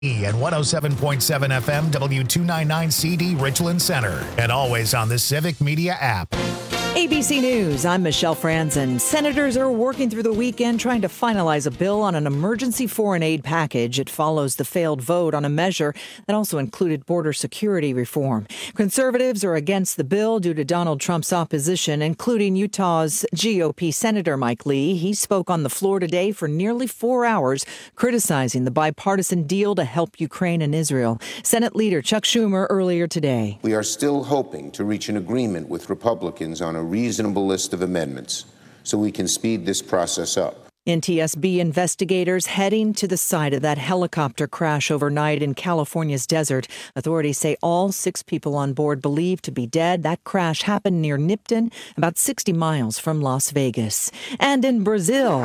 and 107.7 FM W299CD Richland Center, and always on the Civic Media app. ABC News, I'm Michelle Franzen. Senators are working through the weekend trying to finalize a bill on an emergency foreign aid package. It follows the failed vote on a measure that also included border security reform. Conservatives are against the bill due to Donald Trump's opposition, including Utah's GOP Senator Mike Lee. He spoke on the floor today for nearly 4 hours, criticizing the bipartisan deal to help Ukraine and Israel. Senate Leader Chuck Schumer earlier today. We are still hoping to reach an agreement with Republicans on a reasonable list of amendments so we can speed this process up. NTSB investigators heading to the site of that helicopter crash overnight in California's desert. Authorities say all 6 people on board believed to be dead. That crash happened near Nipton, about 60 miles from Las Vegas. And in Brazil,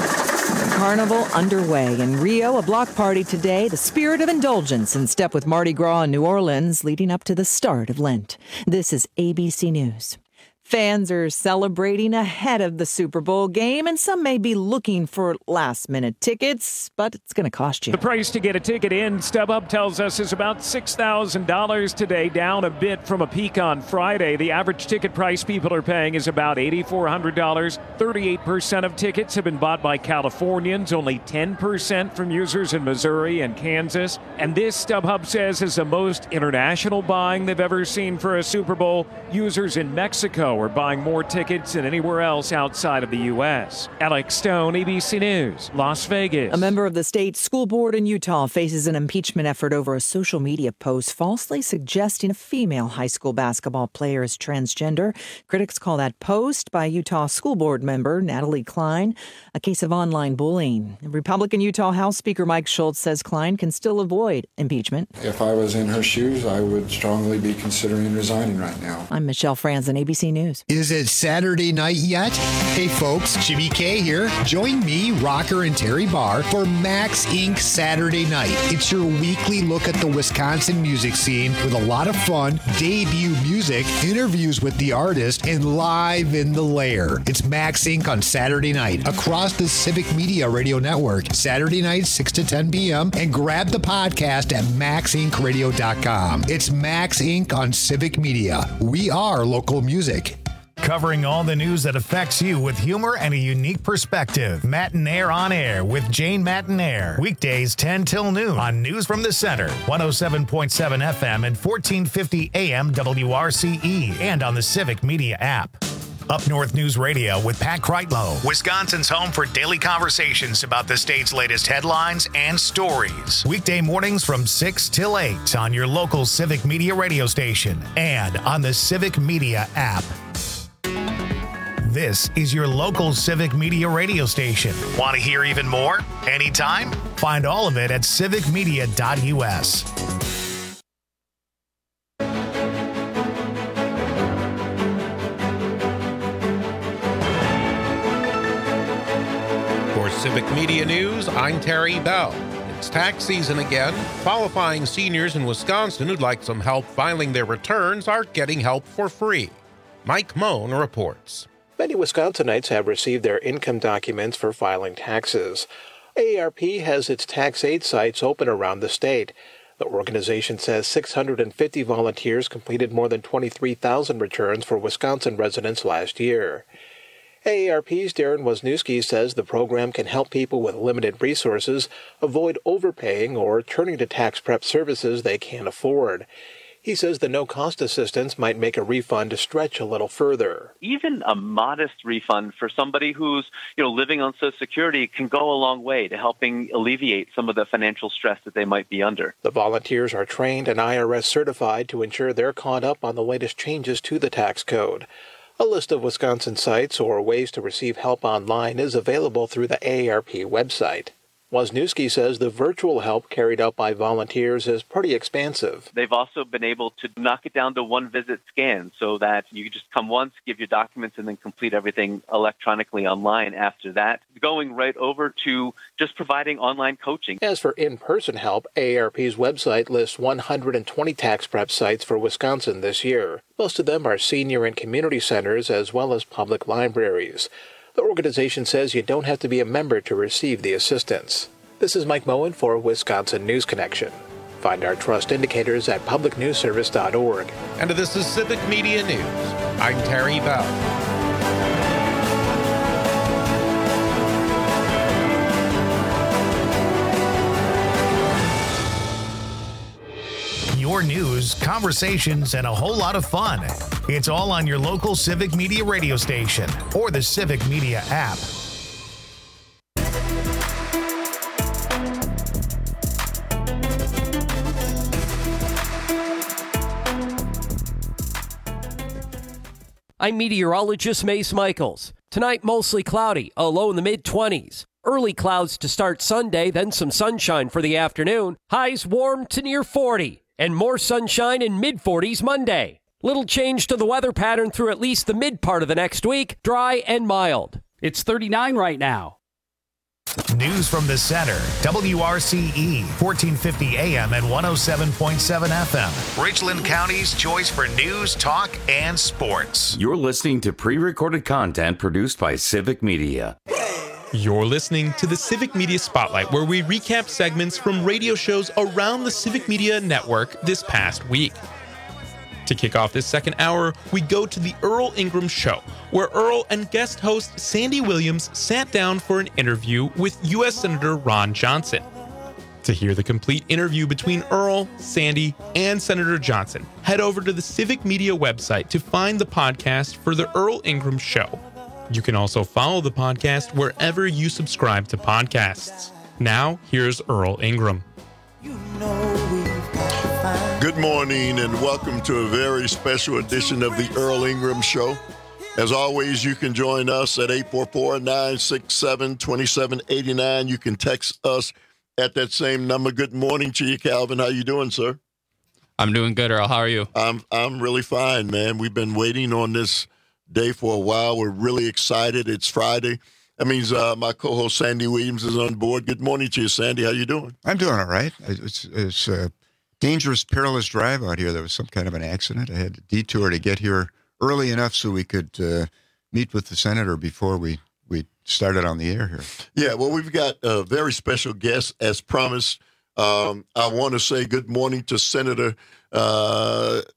Carnival underway. In Rio, a block party today, the spirit of indulgence in step with Mardi Gras in New Orleans, leading up to the start of Lent. This is ABC News. Fans are celebrating ahead of the Super Bowl game, and some may be looking for last-minute tickets, but it's going to cost you. The price to get a ticket in, StubHub tells us, is about $6,000 today, down a bit from a peak on Friday. The average ticket price people are paying is about $8,400. 38% of tickets have been bought by Californians, only 10% from users in Missouri and Kansas. And this, StubHub says, is the most international buying they've ever seen for a Super Bowl. Users in Mexico are buying more tickets than anywhere else outside of the U.S. Alex Stone, ABC News, Las Vegas. A member of the state school board in Utah faces an impeachment effort over a social media post falsely suggesting a female high school basketball player is transgender. Critics call that post by Utah school board member Natalie Klein a case of online bullying. Republican Utah House Speaker Mike Schultz says Klein can still avoid impeachment. If I was in her shoes, I would strongly be considering resigning right now. I'm Michelle Franzen, ABC News. Is it Saturday night yet? Hey folks, Jimmy K here. Join me, Rocker and Terry Barr for Max Inc. Saturday Night. It's your weekly look at the Wisconsin music scene with a lot of fun, debut music, interviews with the artist, and live in the lair. It's Max Inc. on Saturday night across the Civic Media Radio Network. Saturday night, 6 to 10 p.m. and grab the podcast at maxincradio.com. It's Max Inc. on Civic Media. We are local music. Covering all the news that affects you with humor and a unique perspective. Matinaire on Air with Jane Matinaire. Weekdays 10 till noon on News from the Center. 107.7 FM and 1450 AM WRCE. And on the Civic Media app. Up North News Radio with Pat Kreitlow, Wisconsin's home for daily conversations about the state's latest headlines and stories. Weekday mornings from 6 till 8 on your local Civic Media radio station and on the Civic Media app. This is your local Civic Media radio station. Want to hear even more? Anytime? Find all of it at civicmedia.us. For Civic Media News, I'm Terry Bell. It's tax season again. Qualifying seniors in Wisconsin who'd like some help filing their returns are getting help for free. Mike Moan reports. Many Wisconsinites have received their income documents for filing taxes. AARP has its tax aid sites open around the state. The organization says 650 volunteers completed more than 23,000 returns for Wisconsin residents last year. AARP's Darren Wozniewski says the program can help people with limited resources avoid overpaying or turning to tax prep services they can't afford. He says the no-cost assistance might make a refund stretch a little further. Even a modest refund for somebody who's, living on Social Security can go a long way to helping alleviate some of the financial stress that they might be under. The volunteers are trained and IRS certified to ensure they're caught up on the latest changes to the tax code. A list of Wisconsin sites or ways to receive help online is available through the AARP website. Wozniewski says the virtual help carried out by volunteers is pretty expansive. They've also been able to knock it down to one-visit scan so that you just come once, give your documents, and then complete everything electronically online after that, going right over to just providing online coaching. As for in-person help, AARP's website lists 120 tax prep sites for Wisconsin this year. Most of them are senior and community centers as well as public libraries. The organization says you don't have to be a member to receive the assistance. This is Mike Moen for Wisconsin News Connection. Find our trust indicators at publicnewsservice.org. And this is Civic Media News. I'm Terry Bell. Your news, conversations, and a whole lot of fun. It's all on your local Civic Media radio station or the Civic Media app. I'm meteorologist Mace Michaels. Tonight, mostly cloudy, a low in the mid-20s. Early clouds to start Sunday, then some sunshine for the afternoon. Highs warm to near 40, and more sunshine in mid-40s Monday. Little change to the weather pattern through at least the mid part of the next week, dry and mild. It's 39 right now. News from the center. WRCE, 1450 AM and 107.7 FM. Richland County's choice for news, talk, and sports. You're listening to pre-recorded content produced by Civic Media. You're listening to the Civic Media Spotlight, where we recap segments from radio shows around the Civic Media Network this past week. To kick off this second hour, we go to the Earl Ingram Show, where Earl and guest host Sandy Williams sat down for an interview with U.S. Senator Ron Johnson. To hear the complete interview between Earl, Sandy, and Senator Johnson, head over to the Civic Media website to find the podcast for the Earl Ingram Show. You can also follow the podcast wherever you subscribe to podcasts. Now, here's Earl Ingram. Good morning and welcome to a very special edition of the Earl Ingram Show. As always, you can join us at 844-967-2789. You can text us at that same number. Good morning to you, Calvin. How you doing, sir? I'm doing good, Earl. How are you? I'm really fine, man. We've been waiting on this day for a while. We're really excited. It's Friday. That means my co-host Sandy Williams is on board. Good morning to you, Sandy. How you doing? I'm doing all right. It's a dangerous, perilous drive out here. There was some kind of an accident. I had to detour to get here early enough so we could meet with the senator before we started on the air here. Yeah, well, we've got a very special guest, as promised. I want to say good morning to Senator Ron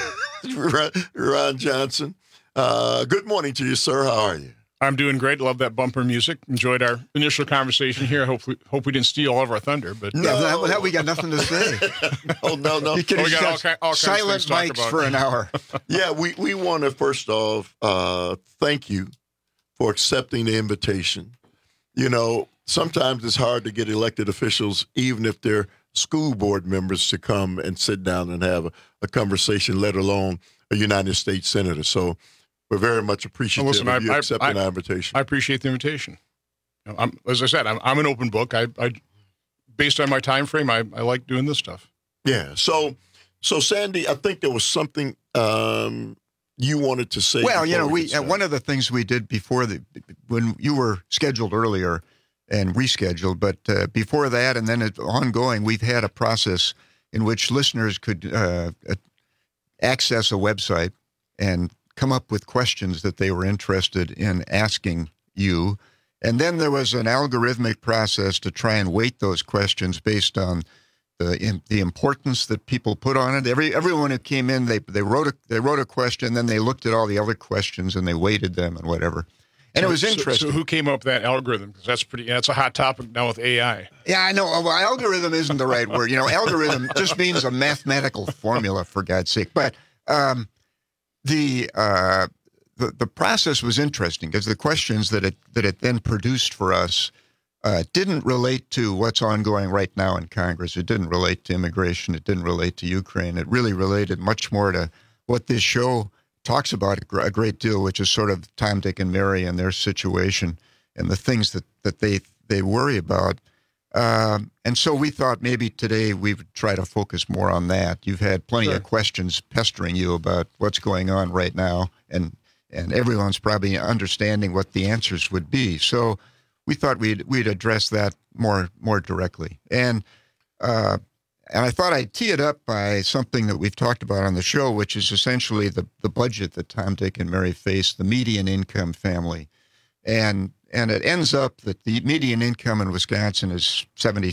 Johnson. Good morning to you, sir. How are you? I'm doing great. Love that bumper music. Enjoyed our initial conversation here. Hope we didn't steal all of our thunder. But no, we got nothing to say. No. You could have got all silent mics for an hour. Yeah, we want to first off thank you for accepting the invitation. You know, sometimes it's hard to get elected officials, even if they're school board members, to come and sit down and have a conversation, let alone a United States senator. So we're very much appreciative of you accepting our invitation. I appreciate the invitation. As I said, I'm an open book. I based on my time frame, I like doing this stuff. Yeah. So Sandy, I think there was something you wanted to say. Well, you know, one of the things we did before when you were scheduled earlier and rescheduled, but before that and then ongoing, we've had a process in which listeners could access a website and come up with questions that they were interested in asking you. And then there was an algorithmic process to try and weight those questions based on the importance that people put on it. Everyone who came in, they wrote a question, then they looked at all the other questions and they weighted them and whatever. And it was interesting. So who came up with that algorithm? Because that's a hot topic now with AI. Yeah, I know. Well, algorithm isn't the right word. You know, algorithm just means a mathematical formula, for God's sake. But the process was interesting because the questions that it then produced for us didn't relate to what's ongoing right now in Congress. It didn't relate to immigration. It didn't relate to Ukraine. It really related much more to what this show talks about a great deal, which is sort of Tom, Dick, and Mary and their situation and the things that they worry about. And so we thought maybe today we would try to focus more on that. You've had plenty of questions pestering you about what's going on right now, and everyone's probably understanding what the answers would be. So we thought we'd address that more directly. And I thought I'd tee it up by something that we've talked about on the show, which is essentially the budget that Tom, Dick, and Mary face, the median income family. And it ends up that the median income in Wisconsin is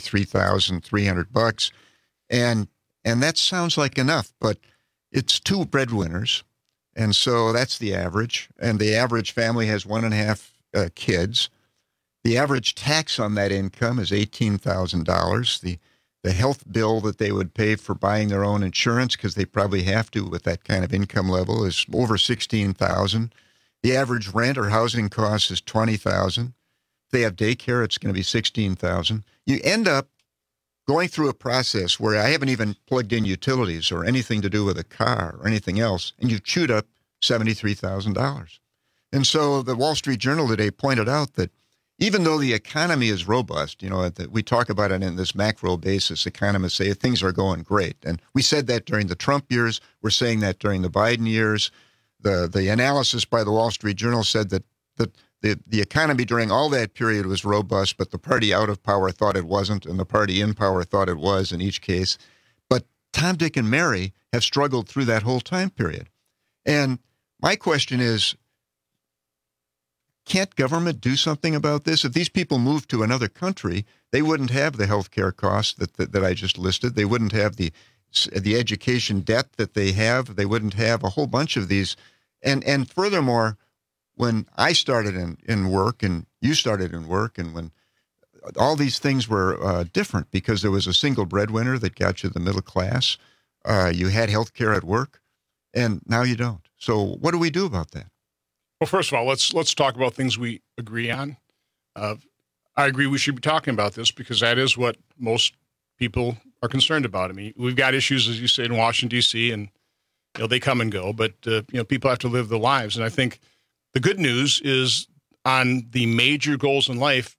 $73,300, and that sounds like enough, but it's 2 breadwinners, and so that's the average. And the average family has 1.5 kids. The average tax on that income is $18,000. The health bill that they would pay for buying their own insurance, because they probably have to with that kind of income level, is over $16,000. The average rent or housing cost is $20,000. If they have daycare, it's going to be $16,000. You end up going through a process where I haven't even plugged in utilities or anything to do with a car or anything else, and you've chewed up $73,000. And so the Wall Street Journal today pointed out that even though the economy is robust, we talk about it in this macro basis, economists say things are going great. And we said that during the Trump years. We're saying that during the Biden years. The analysis by the Wall Street Journal said that the economy during all that period was robust, but the party out of power thought it wasn't, and the party in power thought it was in each case. But Tom, Dick, and Mary have struggled through that whole time period. And my question is, can't government do something about this? If these people moved to another country, they wouldn't have the health care costs that I just listed. They wouldn't have the education debt that they have. They wouldn't have a whole bunch of these. And furthermore, when I started in work and you started in work, and when all these things were different because there was a single breadwinner that got you the middle class, you had health care at work, and now you don't. So what do we do about that? Well, first of all, let's talk about things we agree on. I agree we should be talking about this because that is what most people are concerned about. I mean, we've got issues, as you said, in Washington, D.C., and they come and go, but people have to live their lives. And I think the good news is on the major goals in life,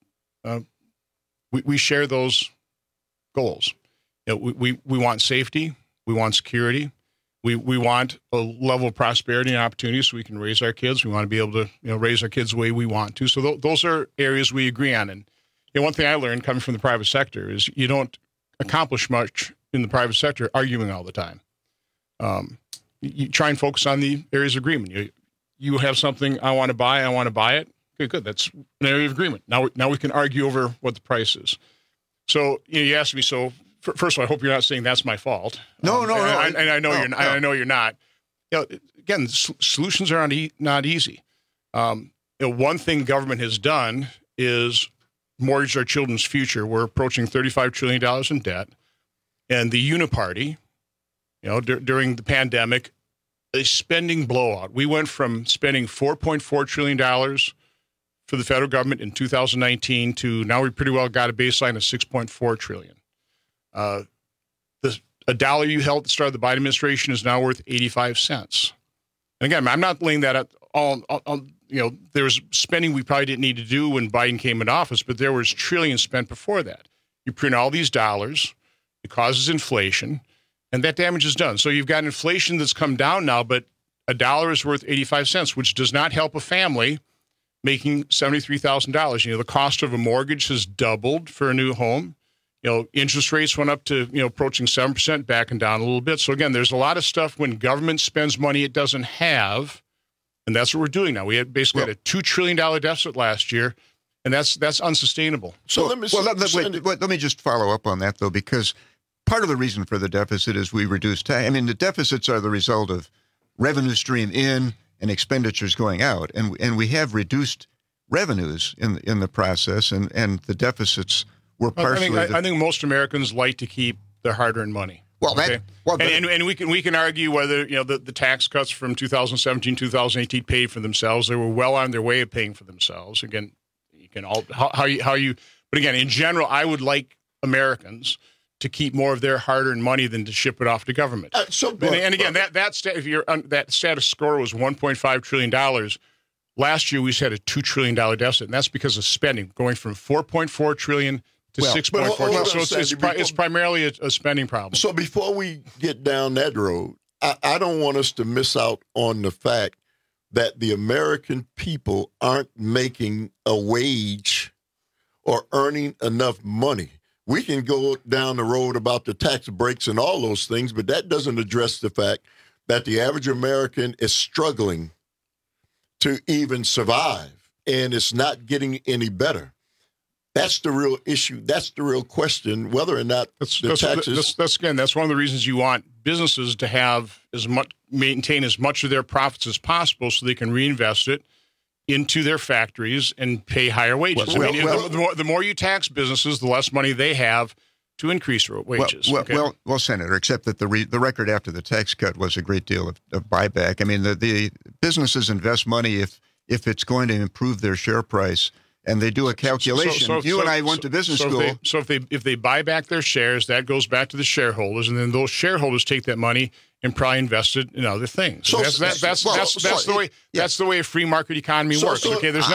we share those goals. We want safety, we want security, we want a level of prosperity and opportunity so we can raise our kids. We want to be able to raise our kids the way we want to. So those are areas we agree on. And one thing I learned coming from the private sector is you don't accomplish much in the private sector arguing all the time. You try and focus on the areas of agreement. You have something I want to buy it. Okay, good. That's an area of agreement. Now we can argue over what the price is. So you asked me. So first of all, I hope you're not saying that's my fault. No. And I know you're not. I know you're not. Again, solutions are not easy. One thing government has done is mortgage our children's future. We're approaching $35 trillion in debt, and the Uniparty, during the pandemic, a spending blowout. We went from spending $4.4 trillion for the federal government in 2019 to now we pretty well got a baseline of $6.4 trillion. A dollar you held at the start of the Biden administration is now worth 85 cents. And again, I'm not laying that at all. There was spending we probably didn't need to do when Biden came into office, but there was trillions spent before that. You print all these dollars, it causes inflation, and that damage is done. So you've got inflation that's come down now, but a dollar is worth 85 cents, which does not help a family making $73,000. The cost of a mortgage has doubled for a new home. Interest rates went up to, approaching 7%, backing down a little bit. So again, there's a lot of stuff when government spends money it doesn't have, and that's what we're doing now. We had basically had a $2 trillion deficit last year, and that's unsustainable. So let me just follow up on that, though, because part of the reason for the deficit is we reduce tax. I mean, the deficits are the result of revenue stream in and expenditures going out, and we have reduced revenues in the process, and the deficits were partially. I think most Americans like to keep their hard-earned money. Well, and we can argue whether the tax cuts from 2017, 2018 paid for themselves. They were well on their way of paying for themselves. Again, you can how you. But again, in general, I would like Americans to keep more of their hard-earned money than to ship it off to government. And again, that status score was $1.5 trillion. Last year, we just had a $2 trillion deficit, and that's because of spending, going from $4.4 trillion to $6.4 trillion. So it's primarily a spending problem. So before we get down that road, I don't want us to miss out on the fact that the American people aren't making a wage or earning enough money. We can go down the road about the tax breaks and all those things, but that doesn't address the fact that the average American is struggling to even survive. and it's not getting any better. That's the real issue. That's the real question, whether or not the taxes. That's one of the reasons you want businesses to have maintain as much of their profits as possible so they can reinvest it into their factories and pay higher wages. The more you tax businesses, the less money they have to increase wages. Well, Senator, except that the record after the tax cut was a great deal of buyback. I mean, the businesses invest money if it's going to improve their share price. And they do a calculation. And I went to business school. If they buy back their shares, that goes back to the shareholders, and then those shareholders take that money and probably invest it in other things. That's the way a free market economy works. Okay, there's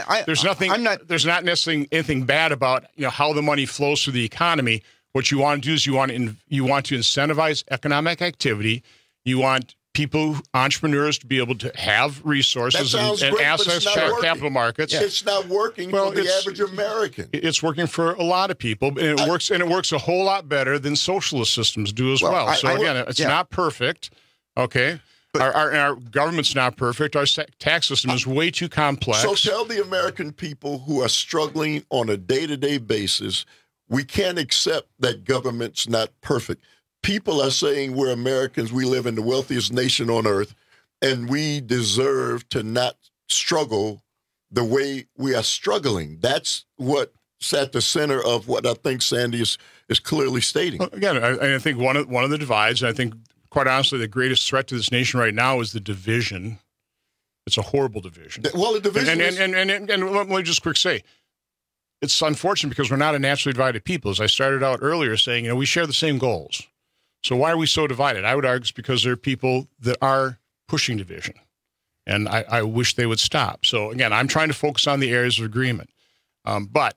not necessarily anything bad about how the money flows through the economy. What you want to do is you want to incentivize economic activity. You want entrepreneurs to be able to have resources and access to capital markets. Yeah. It's not working for the average American. It's working for a lot of people, and it works a whole lot better than socialist systems do as well. It's not perfect, okay? Our government's not perfect. Our tax system is way too complex. So tell the American people who are struggling on a day-to-day basis, we can't accept that government's not perfect. People are saying we're Americans, we live in the wealthiest nation on earth, and we deserve to not struggle the way we are struggling. That's what's at the center of what I think Sandy is clearly stating. Well, again, I think one of the divides, and I think, quite honestly, the greatest threat to this nation right now is the division. It's a horrible division. Well, the division and let me just quick say, it's unfortunate because we're not a naturally divided people. As I started out earlier saying, we share the same goals. So why are we so divided? I would argue it's because there are people that are pushing division, and I wish they would stop. So again, I'm trying to focus on the areas of agreement. But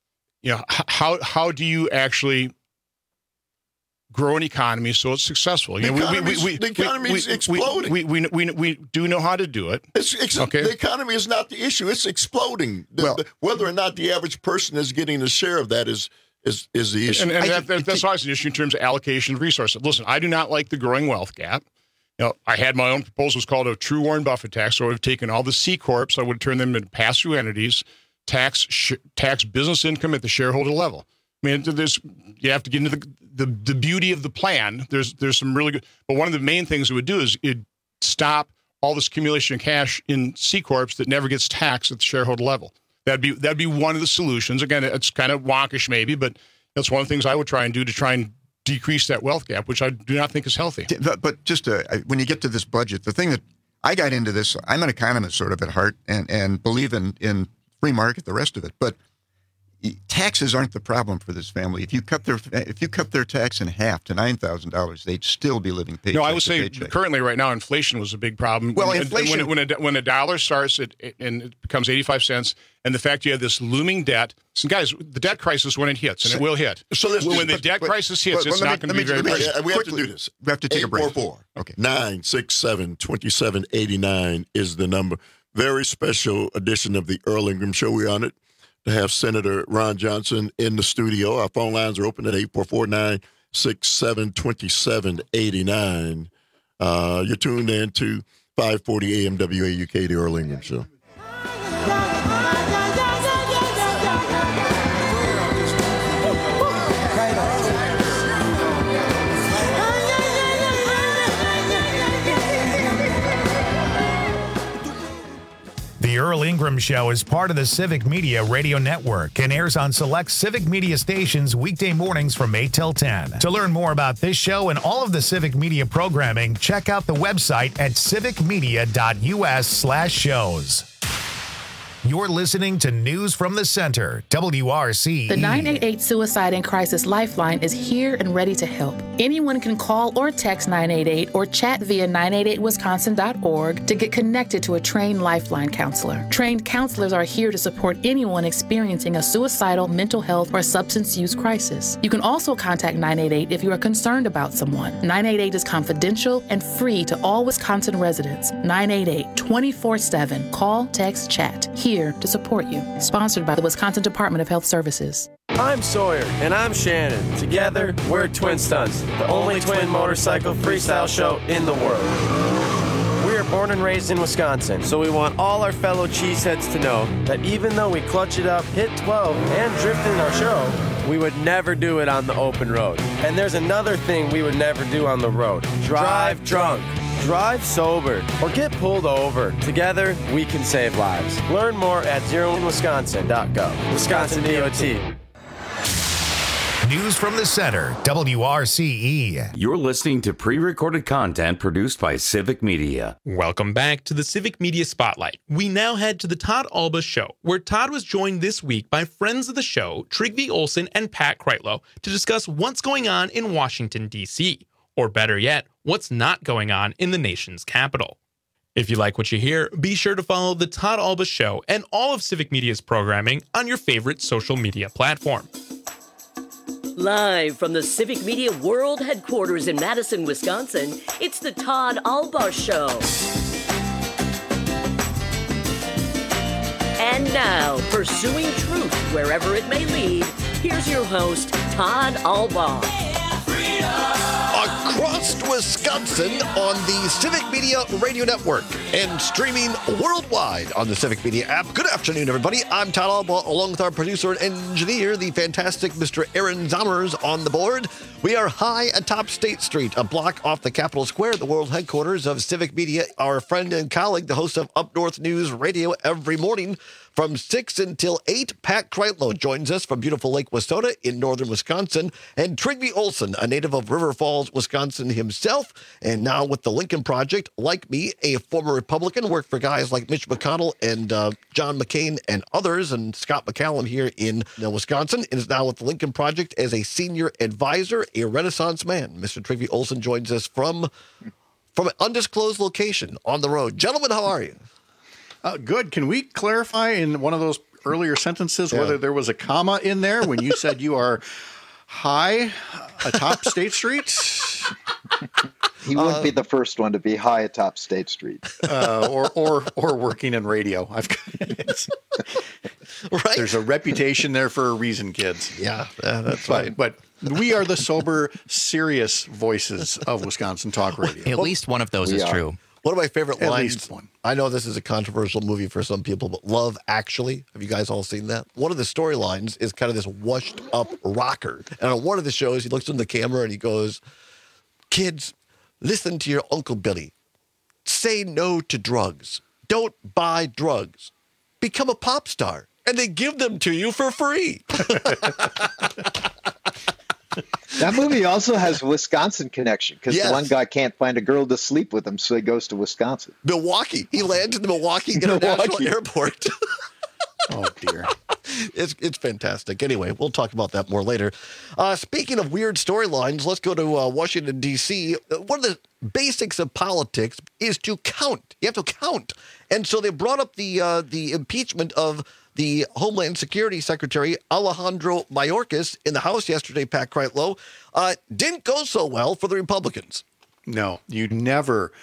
how do you actually grow an economy so it's successful? The economy is exploding. We do know how to do it. The economy is not the issue; it's exploding. Whether or not the average person is getting a share of that is the issue. And that's always an issue in terms of allocation of resources. Listen, I do not like the growing wealth gap. I had my own proposal. It's called a true Warren Buffett tax. So I would have taken all the C Corps, I would turn them into pass-through entities, tax business income at the shareholder level. I mean, you have to get into the beauty of the plan. There's some really good, but one of the main things it would do is it'd stop all this accumulation of cash in C Corps that never gets taxed at the shareholder level. That'd be one of the solutions. Again, it's kind of wonkish maybe, but that's one of the things I would try and do to try and decrease that wealth gap, which I do not think is healthy. But just when you get to this budget, the thing that I got into this, I'm an economist sort of at heart and believe in free market, the rest of it. But taxes aren't the problem for this family. If you cut their tax in half to $9,000, they'd still be living paycheck. No, I would say currently right now inflation was a big problem. Well, inflation when a dollar starts and it becomes 85 cents, and the fact you have this looming debt. So guys, the debt crisis when it hits, and it will hit. So when the debt crisis hits, it's not going to be very pretty. We have to do this. We have to take a break. 844-967-2789 is the number. Very special edition of the Earl Ingram Show. We're on it to have Senator Ron Johnson in the studio. Our phone lines are open at 844-967-2789. You're tuned in to 540 AM WAUK, the Earl Ingram Show. The Earl Ingram Show is part of the Civic Media Radio Network and airs on select Civic Media stations weekday mornings from 8 till 10. To learn more about this show and all of the Civic Media programming, check out the website at civicmedia.us/shows. You're listening to News from the Center, WRC. The 988 Suicide and Crisis Lifeline is here and ready to help. Anyone can call or text 988 or chat via 988wisconsin.org to get connected to a trained Lifeline counselor. Trained counselors are here to support anyone experiencing a suicidal, mental health, or substance use crisis. You can also contact 988 if you are concerned about someone. 988 is confidential and free to all Wisconsin residents. 988 24/7. Call, text, chat. Here to support you. Sponsored by the Wisconsin Department of Health Services. I'm Sawyer, and I'm Shannon. Together, we're Twin Stunts, the only twin motorcycle freestyle show in the world. We're born and raised in Wisconsin. So we want all our fellow cheeseheads to know that even though we clutch it up, hit 12, and drift in our show, we would never do it on the open road. And there's another thing we would never do on the road. Drive drunk. Drive sober or get pulled over. Together, we can save lives. Learn more at zeroinwisconsin.gov. Wisconsin DOT. News from the center, WRCE. You're listening to pre-recorded content produced by Civic Media. Welcome back to the Civic Media Spotlight. We now head to the Todd Alba Show, where Todd was joined this week by friends of the show, Trygve Olsen and Pat Kreitlow, to discuss what's going on in Washington, D.C., or better yet, what's not going on in the nation's capital. If you like what you hear, be sure to follow the Todd Alba Show and all of Civic Media's programming on your favorite social media platform. Live from the Civic Media World Headquarters in Madison, Wisconsin, it's the Todd Alba Show. And now, pursuing truth wherever it may lead, here's your host, Todd Alba. Across Wisconsin on the Civic Media Radio Network and streaming worldwide on the Civic Media app. Good afternoon, everybody. I'm Todd Alba, along with our producer and engineer, the fantastic Mr. Aaron Zommers, on the board. We are high atop State Street, a block off the Capitol Square, the world headquarters of Civic Media. Our friend and colleague, the host of Up North News Radio every morning, from 6 until 8, Pat Kreitlow joins us from beautiful Lake Wissota in northern Wisconsin, and Trygve Olsen, a native of River Falls, Wisconsin himself, and now with the Lincoln Project, like me, a former Republican, worked for guys like Mitch McConnell and John McCain and others, and Scott McCallum here in Wisconsin, and is now with the Lincoln Project as a senior advisor, a Renaissance man. Mr. Trygve Olsen joins us from an undisclosed location on the road. Gentlemen, how are you? Good. Can we clarify in one of those earlier sentences whether there was a comma in there when you said you are high atop State Street? He wouldn't be the first one to be high atop State Street, or working in radio. Right. There's a reputation there for a reason, kids. Yeah, that's right. But we are the sober, serious voices of Wisconsin talk radio. At least one of those is true. One of my favorite At lines, least one. I know this is a controversial movie for some people, but Love Actually, have you guys all seen that? One of the storylines is kind of this washed up rocker. And on one of the shows, he looks in the camera and he goes, "Kids, listen to your Uncle Billy. Say no to drugs. Don't buy drugs. Become a pop star. And they give them to you for free." That movie also has Wisconsin connection because the one guy can't find a girl to sleep with him, so he goes to Wisconsin. Milwaukee. He lands in the Milwaukee International Airport. Oh, dear. It's fantastic. Anyway, we'll talk about that more later. Speaking of weird storylines, let's go to Washington, D.C. One of the basics of politics is to count. You have to count. And so they brought up the impeachment of the Homeland Security Secretary, Alejandro Mayorkas, in the House yesterday, Pat Kreitlow. Didn't go so well for the Republicans. No, you never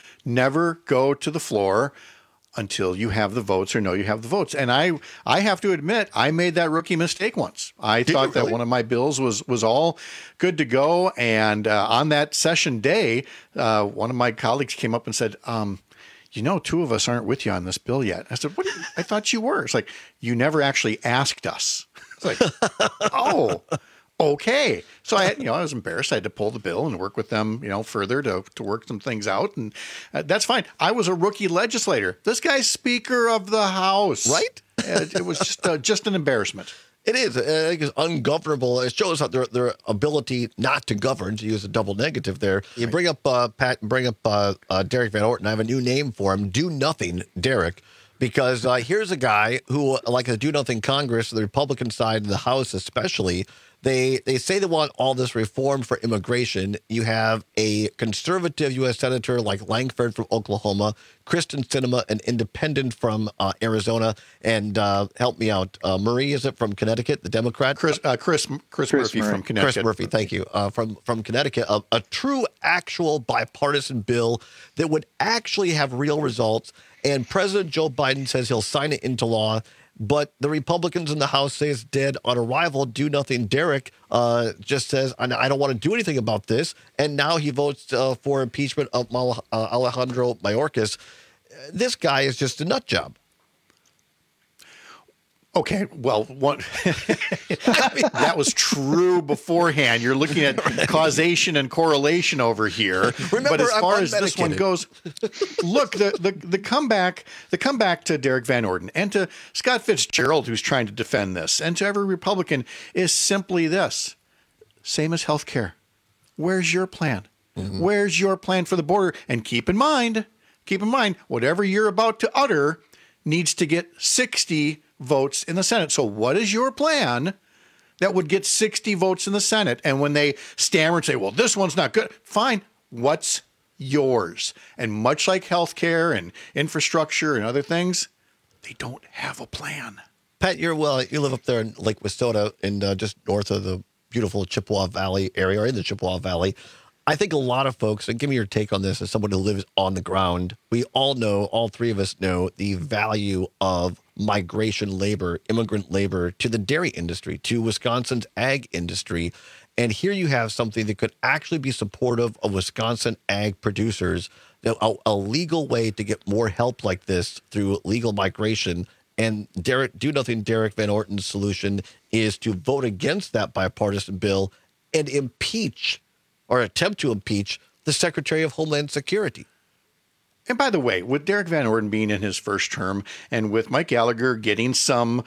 go to the floor until you have the votes or know you have the votes. And I have to admit, I made that rookie mistake once. I thought that one of my bills was all good to go. And on that session day, one of my colleagues came up and said, two of us aren't with you on this bill yet. I said, I thought you were. It's like, you never actually asked us. It's like, oh, okay. So I was embarrassed. I had to pull the bill and work with them, further to work some things out. And that's fine. I was a rookie legislator. This guy's Speaker of the House. Right? It was just an embarrassment. It is. I think it's ungovernable. It shows their ability not to govern, to use a double negative there. You bring up Pat, bring up Derek Van Orton. I have a new name for him, Do Nothing Derek, because here's a guy who, like a Do Nothing Congress, the Republican side of the House especially, they say they want all this reform for immigration. You have a conservative U.S. Senator like Langford from Oklahoma, Kristen Sinema, an independent from Arizona, and help me out, Marie, is it from Connecticut, the Democrat? Chris Murphy from Connecticut. Chris Murphy, thank you, from Connecticut. A true, actual bipartisan bill that would actually have real results. And President Joe Biden says he'll sign it into law. But the Republicans in the House say it's dead on arrival. Do Nothing Derek just says, I don't want to do anything about this. And now he votes for impeachment of Alejandro Mayorkas. this guy is just a nut job. Okay, well, that was true beforehand. You're looking at causation and correlation over here. Remember, but as far I'm as this one goes, look, the comeback to Derek Van Orden and to Scott Fitzgerald, who's trying to defend this, and to every Republican is simply this: same as healthcare. Where's your plan? Mm-hmm. Where's your plan for the border? And keep in mind, whatever you're about to utter needs to get 60 votes in the Senate. So what is your plan that would get 60 votes in the Senate? And when they stammer and say, well, this one's not good, fine. What's yours? And much like healthcare and infrastructure and other things, they don't have a plan. Pat, you live up there in Lake Wastota and just north of the beautiful Chippewa Valley area, or in the Chippewa Valley. I think a lot of folks, and give me your take on this as someone who lives on the ground, we all know, all three of us know, the value of migration labor, immigrant labor to the dairy industry, to Wisconsin's ag industry. And here you have something that could actually be supportive of Wisconsin ag producers, a legal way to get more help like this through legal migration. And Derek Van Orden's solution is to vote against that bipartisan bill and impeach or attempt to impeach the Secretary of Homeland Security. And by the way, with Derek Van Orden being in his first term and with Mike Gallagher getting some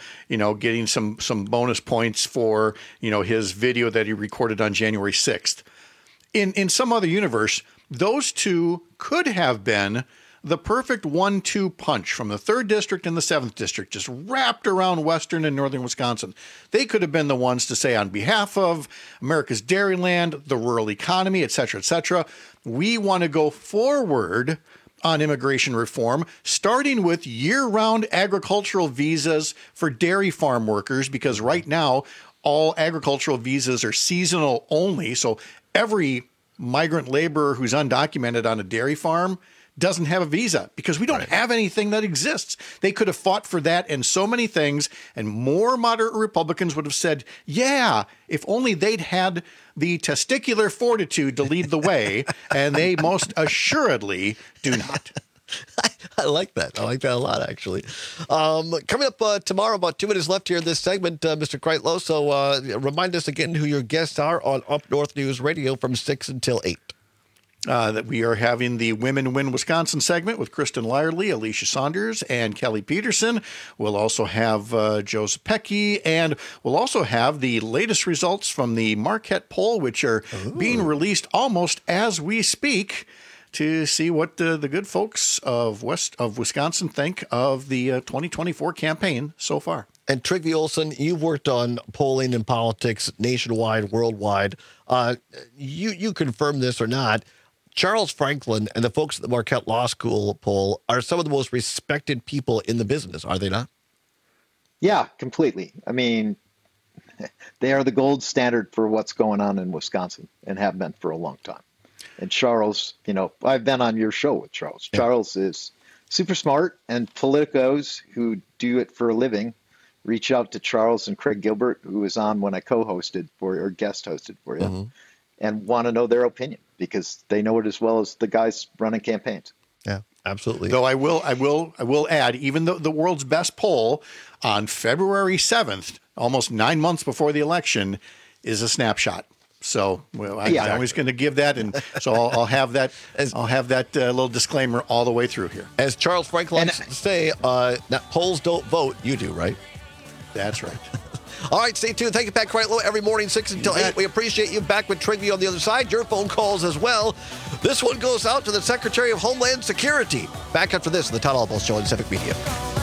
bonus points for, his video that he recorded on January 6th, in some other universe, those two could have been the perfect 1-2 punch from the 3rd District and the 7th District, just wrapped around western and northern Wisconsin. They could have been the ones to say, on behalf of America's dairyland, the rural economy, et cetera, we want to go forward on immigration reform, starting with year-round agricultural visas for dairy farm workers, because right now all agricultural visas are seasonal only. So every migrant laborer who's undocumented on a dairy farm doesn't have a visa because we don't have anything that exists. They could have fought for that and so many things, and more moderate Republicans would have said, yeah, if only they'd had the testicular fortitude to lead the way, and they most assuredly do not. I like that. I like that a lot, actually. Coming up tomorrow, about 2 minutes left here in this segment, Mr. Kreitlow. So remind us again who your guests are on Up North News Radio from 6 until 8. That we are having the Women Win Wisconsin segment with Kristen Lyerly, Alicia Saunders, and Kelly Peterson. We'll also have Joe Zepecki, and we'll also have the latest results from the Marquette poll, which are being released almost as we speak, to see what the good folks of Wisconsin think of the 2024 campaign so far. And Trygve Olson, you've worked on polling and politics nationwide, worldwide. You confirm this or not? Charles Franklin and the folks at the Marquette Law School poll are some of the most respected people in the business, are they not? Yeah, completely. I mean, they are the gold standard for what's going on in Wisconsin and have been for a long time. And Charles, I've been on your show with Charles. Yeah. Charles is super smart, and politicos who do it for a living reach out to Charles and Craig Gilbert, who was on when I co-hosted for you or guest hosted for you, and want to know their opinion because they know it as well as the guys running campaigns. Yeah, absolutely. Though I will add, even the world's best poll on February 7th, almost 9 months before the election, is a snapshot. So, I'm always going to give that, and so I'll have that. I'll have that little disclaimer all the way through here. As Charles Franklin likes to say, polls don't vote, you do, right? That's right. All right, stay tuned. Thank you, Pat Kreitlow, every morning, 6 until 8. We appreciate you. Back with Trygve on the other side. Your phone calls as well. This one goes out to the Secretary of Homeland Security. Back after this, the Todd Albaugh Show on Civic Media.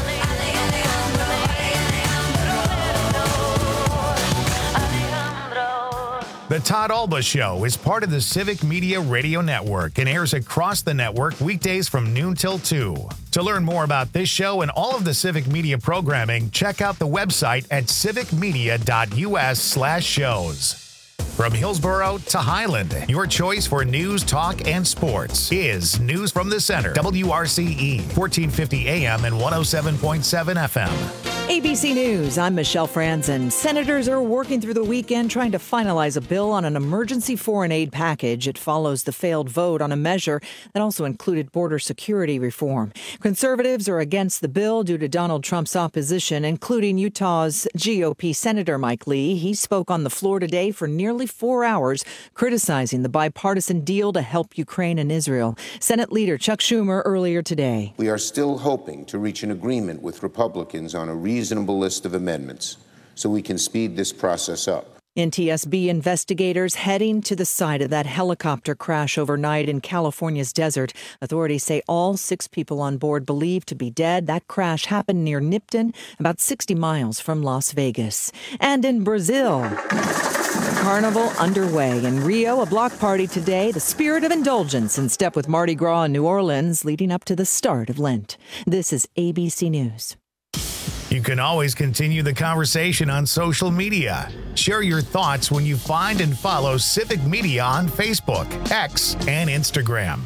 The Todd Albaugh Show is part of the Civic Media Radio Network and airs across the network weekdays from noon till 2. To learn more about this show and all of the Civic Media programming, check out the website at civicmedia.us/shows. From Hillsborough to Highland, your choice for news, talk, and sports is News from the Center. WRCE, 1450 AM and 107.7 FM. ABC News, I'm Michelle Franzen. Senators are working through the weekend trying to finalize a bill on an emergency foreign aid package. It follows the failed vote on a measure that also included border security reform. Conservatives are against the bill due to Donald Trump's opposition, including Utah's GOP Senator Mike Lee. He spoke on the floor today for nearly 4 hours, criticizing the bipartisan deal to help Ukraine and Israel. Senate Leader Chuck Schumer earlier today. We are still hoping to reach an agreement with Republicans on a reasonable list of amendments so we can speed this process up. NTSB investigators heading to the site of that helicopter crash overnight in California's desert. Authorities say all 6 people on board believed to be dead. That crash happened near Nipton, about 60 miles from Las Vegas. And in Brazil, Carnival underway. In Rio, a block party today, the spirit of indulgence in step with Mardi Gras in New Orleans, leading up to the start of Lent. This is ABC News. You can always continue the conversation on social media. Share your thoughts when you find and follow Civic Media on Facebook, X, and Instagram.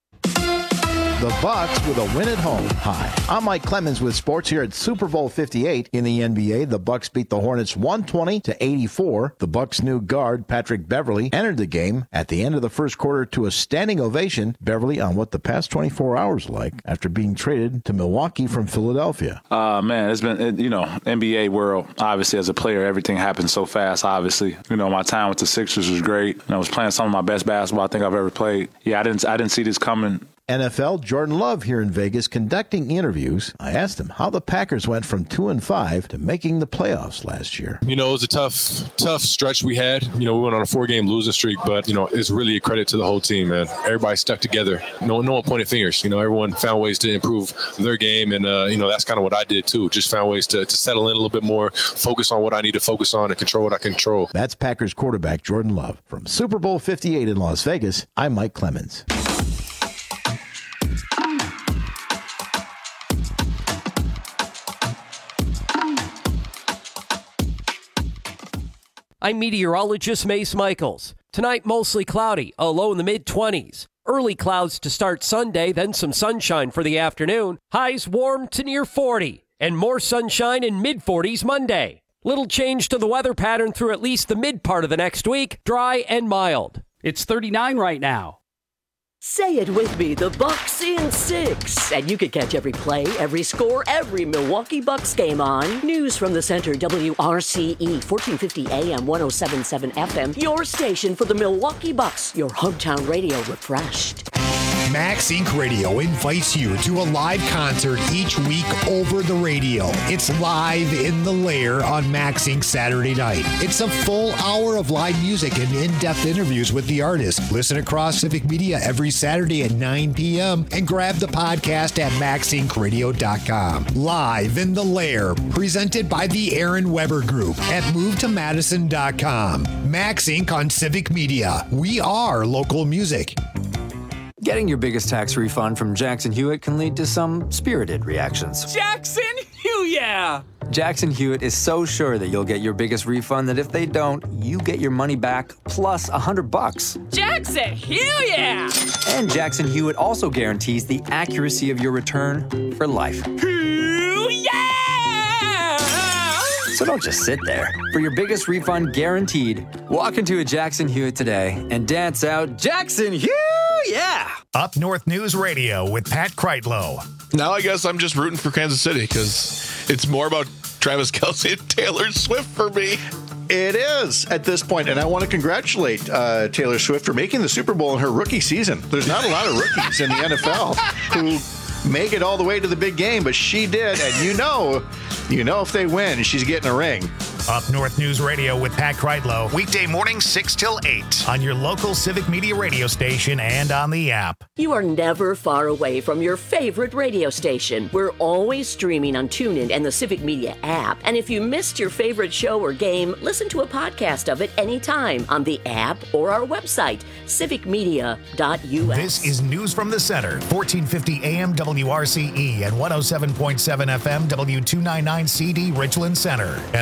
The Bucs with a win at home. Hi, I'm Mike Clemens with sports here at Super Bowl 58. In the NBA, the Bucs beat the Hornets 120-84. The Bucs' new guard, Patrick Beverley, entered the game at the end of the first quarter to a standing ovation. Beverley on what the past 24 hours like after being traded to Milwaukee from Philadelphia. Man, it's been, NBA world, obviously, as a player, everything happens so fast, obviously. My time with the Sixers was great. And I was playing some of my best basketball I think I've ever played. Yeah, I didn't see this coming. NFL, Jordan Love here in Vegas conducting interviews. I asked him how the Packers went from 2-5 to making the playoffs last year. It was a tough stretch we had. We went on a 4-game losing streak, but, it's really a credit to the whole team, man. Everybody stuck together. No one pointed fingers. Everyone found ways to improve their game, and, that's kind of what I did, too. Just found ways to settle in a little bit more, focus on what I need to focus on, and control what I control. That's Packers quarterback Jordan Love. From Super Bowl 58 in Las Vegas, I'm Mike Clemens. I'm meteorologist Mace Michaels. Tonight, mostly cloudy, a low in the mid-20s. Early clouds to start Sunday, then some sunshine for the afternoon. Highs warm to near 40, and more sunshine in mid-40s Monday. Little change to the weather pattern through at least the mid part of the next week, dry and mild. It's 39 right now. Say it with me, the Bucs in 6. And you can catch every play, every score, every Milwaukee Bucks game on News from the Center, WRCE, 1450 AM, 107.7 FM. Your station for the Milwaukee Bucks, your hometown radio refreshed. Max Inc. Radio invites you to a live concert each week over the radio. It's Live in the Lair on Max Inc. Saturday night. It's a full hour of live music and in-depth interviews with the artist. Listen across Civic Media every Saturday at 9 p.m. and grab the podcast at maxincradio.com. Live in the Lair, presented by the Aaron Weber Group at movetomadison.com. Max Inc. on Civic Media. We are local music. Getting your biggest tax refund from Jackson Hewitt can lead to some spirited reactions. Jackson Hewitt! Jackson Hewitt is so sure that you'll get your biggest refund that if they don't, you get your money back plus $100. Jackson Hewitt! And Jackson Hewitt also guarantees the accuracy of your return for life. So don't just sit there. For your biggest refund guaranteed, walk into a Jackson Hewitt today and dance out Jackson Hewitt! Yeah! Up North News Radio with Pat Kreitlow. Now I guess I'm just rooting for Kansas City because it's more about Travis Kelce and Taylor Swift for me. It is at this point, and I want to congratulate Taylor Swift for making the Super Bowl in her rookie season. There's not a lot of rookies in the NFL who make it all the way to the big game, but she did, and you know if they win, she's getting a ring. Up North News Radio with Pat Kreitlow. Weekday mornings 6 till 8 on your local Civic Media radio station and on the app. You are never far away from your favorite radio station. We're always streaming on TuneIn and the Civic Media app. And if you missed your favorite show or game, listen to a podcast of it anytime on the app or our website, civicmedia.us. This is News from the Center, 1450 AM WRCE and 107.7 FM W299 CD Richland Center. And always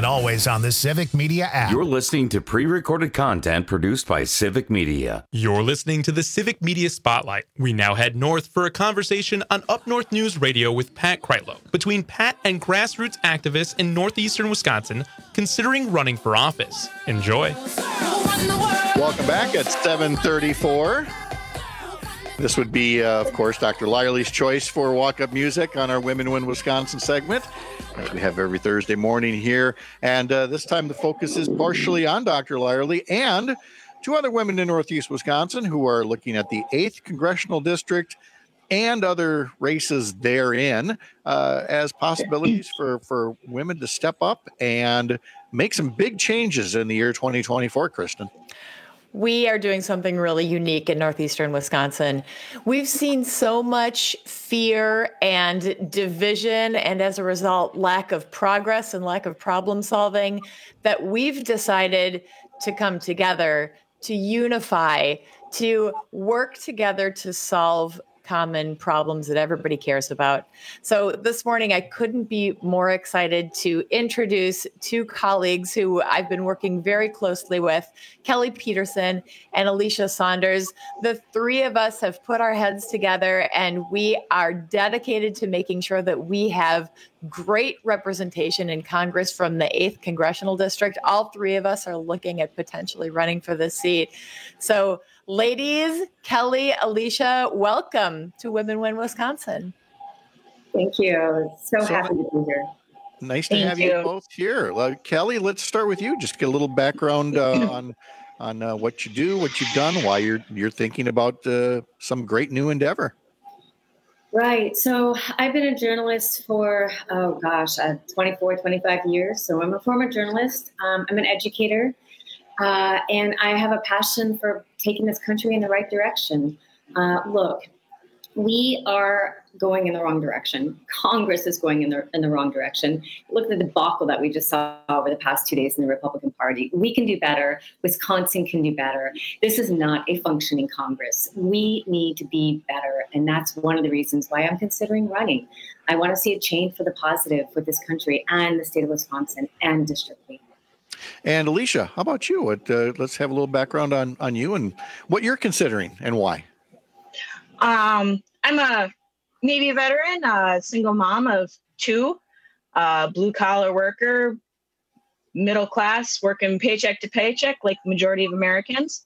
on the Civic Media app. You're listening to pre-recorded content produced by Civic Media. You're listening to the Civic Media Spotlight. We now head north for a conversation on Up North News Radio with Pat Kreitlow, between Pat and grassroots activists in northeastern Wisconsin considering running for office. Enjoy. Welcome back at 7:34. This would be, of course, Dr. Lyerly's choice for walk-up music on our Women Win Wisconsin segment, as we have every Thursday morning here. And this time the focus is partially on Dr. Lyerly and two other women in Northeast Wisconsin who are looking at the 8th Congressional District and other races therein as possibilities for women to step up and make some big changes in the year 2024, Kristen. We are doing something really unique in northeastern Wisconsin. We've seen so much fear and division, and as a result, lack of progress and lack of problem solving, that we've decided to come together, to unify, to work together to solve common problems that everybody cares about. So this morning, I couldn't be more excited to introduce two colleagues who I've been working very closely with, Kelly Peterson and Alicia Saunders. The three of us have put our heads together, and we are dedicated to making sure that we have great representation in Congress from the 8th Congressional District. All three of us are looking at potentially running for this seat. So ladies, Kelly, Alicia, welcome to Women Win Wisconsin. Thank you. So happy to be here. Nice to have you both here. Kelly, let's start with you. Just get a little background on what you do, what you've done, why you're thinking about some great new endeavor. Right. So I've been a journalist for, 24, 25 years. So I'm a former journalist. I'm an educator. And I have a passion for taking this country in the right direction. Look, we are going in the wrong direction. Congress is going in the wrong direction. Look at the debacle that we just saw over the past 2 days in the Republican Party. We can do better. Wisconsin can do better. This is not a functioning Congress. We need to be better. And that's one of the reasons why I'm considering running. I want to see a change for the positive for this country and the state of Wisconsin and District 8. And Alicia, how about you? Let's have a little background on you and what you're considering and why. I'm a Navy veteran, a single mom of two, blue collar worker, middle class, working paycheck to paycheck like the majority of Americans.